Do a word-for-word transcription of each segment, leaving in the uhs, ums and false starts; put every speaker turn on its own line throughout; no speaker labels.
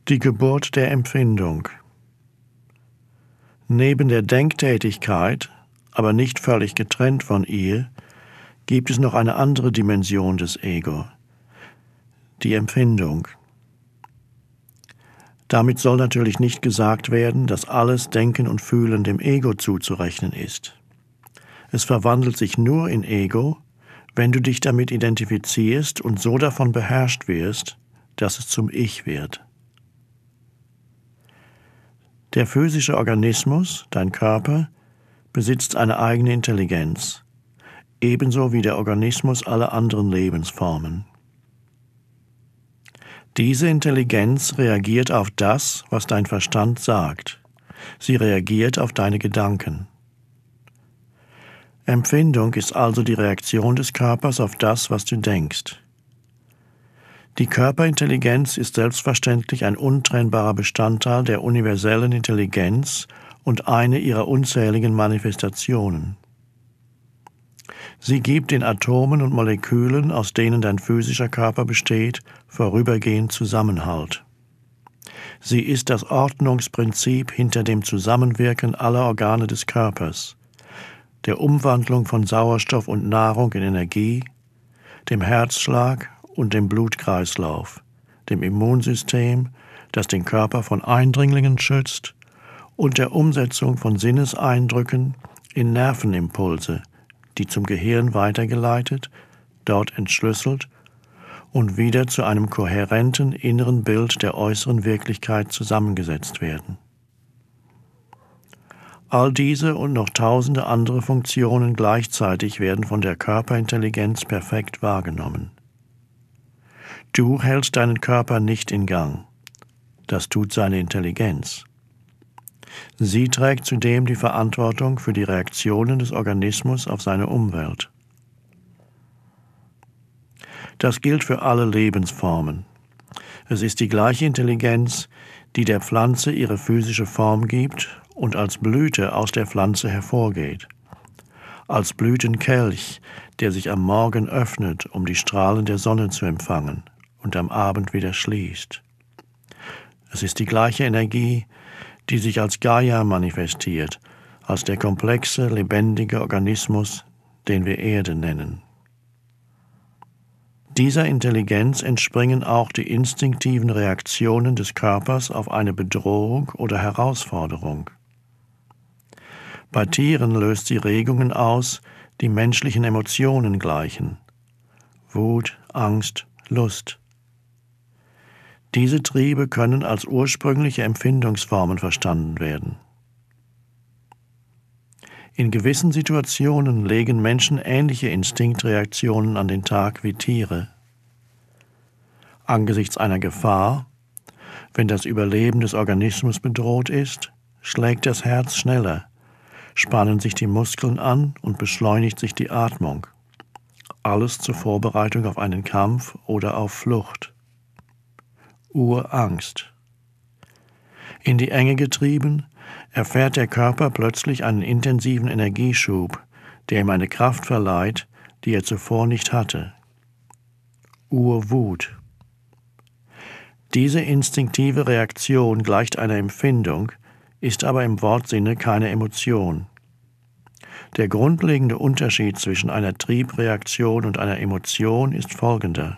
Die Geburt der Empfindung. Neben der Denktätigkeit, aber nicht völlig getrennt von ihr, gibt es noch eine andere Dimension des Ego, die Empfindung. Damit soll natürlich nicht gesagt werden, dass alles Denken und Fühlen dem Ego zuzurechnen ist. Es verwandelt sich nur in Ego, wenn du dich damit identifizierst und so davon beherrscht wirst, dass es zum Ich wird. Der physische Organismus, dein Körper, besitzt eine eigene Intelligenz, ebenso wie der Organismus aller anderen Lebensformen. Diese Intelligenz reagiert auf das, was dein Verstand sagt. Sie reagiert auf deine Gedanken. Empfindung ist also die Reaktion des Körpers auf das, was du denkst. Die Körperintelligenz ist selbstverständlich ein untrennbarer Bestandteil der universellen Intelligenz und eine ihrer unzähligen Manifestationen. Sie gibt den Atomen und Molekülen, aus denen dein physischer Körper besteht, vorübergehend Zusammenhalt. Sie ist das Ordnungsprinzip hinter dem Zusammenwirken aller Organe des Körpers, der Umwandlung von Sauerstoff und Nahrung in Energie, dem Herzschlag und dem Blutkreislauf, dem Immunsystem, das den Körper von Eindringlingen schützt, und der Umsetzung von Sinneseindrücken in Nervenimpulse, die zum Gehirn weitergeleitet, dort entschlüsselt und wieder zu einem kohärenten inneren Bild der äußeren Wirklichkeit zusammengesetzt werden. All diese und noch tausende andere Funktionen gleichzeitig werden von der Körperintelligenz perfekt wahrgenommen. Du hältst deinen Körper nicht in Gang. Das tut seine Intelligenz. Sie trägt zudem die Verantwortung für die Reaktionen des Organismus auf seine Umwelt. Das gilt für alle Lebensformen. Es ist die gleiche Intelligenz, die der Pflanze ihre physische Form gibt und als Blüte aus der Pflanze hervorgeht. Als Blütenkelch, der sich am Morgen öffnet, um die Strahlen der Sonne zu empfangen, und am Abend wieder schließt. Es ist die gleiche Energie, die sich als Gaia manifestiert, als der komplexe, lebendige Organismus, den wir Erde nennen. Dieser Intelligenz entspringen auch die instinktiven Reaktionen des Körpers auf eine Bedrohung oder Herausforderung. Bei Tieren löst sie Regungen aus, die menschlichen Emotionen gleichen: Wut, Angst, Lust. Diese Triebe können als ursprüngliche Empfindungsformen verstanden werden. In gewissen Situationen legen Menschen ähnliche Instinktreaktionen an den Tag wie Tiere. Angesichts einer Gefahr, wenn das Überleben des Organismus bedroht ist, schlägt das Herz schneller, spannen sich die Muskeln an und beschleunigt sich die Atmung. Alles zur Vorbereitung auf einen Kampf oder auf Flucht. Urangst. In die Enge getrieben, erfährt der Körper plötzlich einen intensiven Energieschub, der ihm eine Kraft verleiht, die er zuvor nicht hatte. Urwut. Diese instinktive Reaktion gleicht einer Empfindung, ist aber im Wortsinne keine Emotion. Der grundlegende Unterschied zwischen einer Triebreaktion und einer Emotion ist folgender.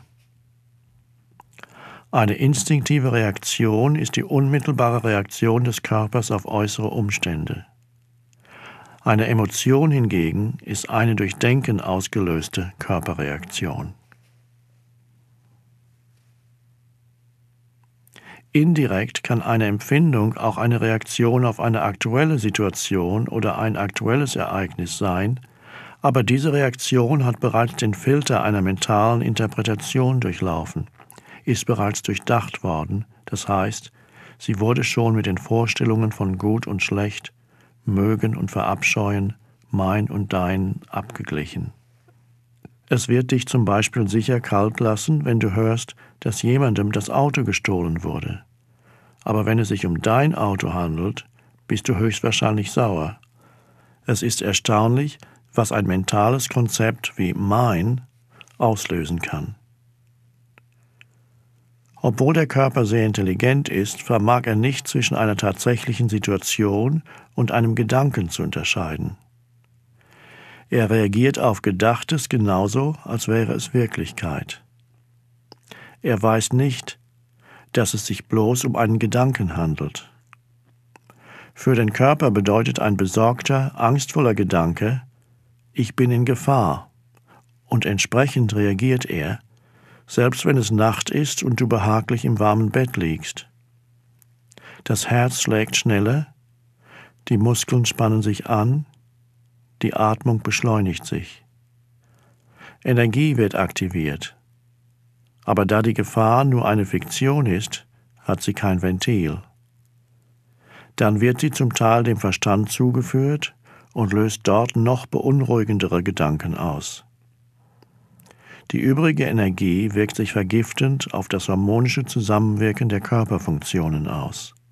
Eine instinktive Reaktion ist die unmittelbare Reaktion des Körpers auf äußere Umstände. Eine Emotion hingegen ist eine durch Denken ausgelöste Körperreaktion. Indirekt kann eine Empfindung auch eine Reaktion auf eine aktuelle Situation oder ein aktuelles Ereignis sein, aber diese Reaktion hat bereits den Filter einer mentalen Interpretation durchlaufen, ist bereits durchdacht worden, das heißt, sie wurde schon mit den Vorstellungen von Gut und Schlecht, Mögen und Verabscheuen, Mein und Dein abgeglichen. Es wird dich zum Beispiel sicher kalt lassen, wenn du hörst, dass jemandem das Auto gestohlen wurde. Aber wenn es sich um dein Auto handelt, bist du höchstwahrscheinlich sauer. Es ist erstaunlich, was ein mentales Konzept wie mein auslösen kann. Obwohl der Körper sehr intelligent ist, vermag er nicht zwischen einer tatsächlichen Situation und einem Gedanken zu unterscheiden. Er reagiert auf Gedachtes genauso, als wäre es Wirklichkeit. Er weiß nicht, dass es sich bloß um einen Gedanken handelt. Für den Körper bedeutet ein besorgter, angstvoller Gedanke, ich bin in Gefahr, und entsprechend reagiert er, selbst wenn es Nacht ist und du behaglich im warmen Bett liegst. Das Herz schlägt schneller, die Muskeln spannen sich an, die Atmung beschleunigt sich. Energie wird aktiviert. Aber da die Gefahr nur eine Fiktion ist, hat sie kein Ventil. Dann wird sie zum Teil dem Verstand zugeführt und löst dort noch beunruhigendere Gedanken aus. Die übrige Energie wirkt sich vergiftend auf das harmonische Zusammenwirken der Körperfunktionen aus.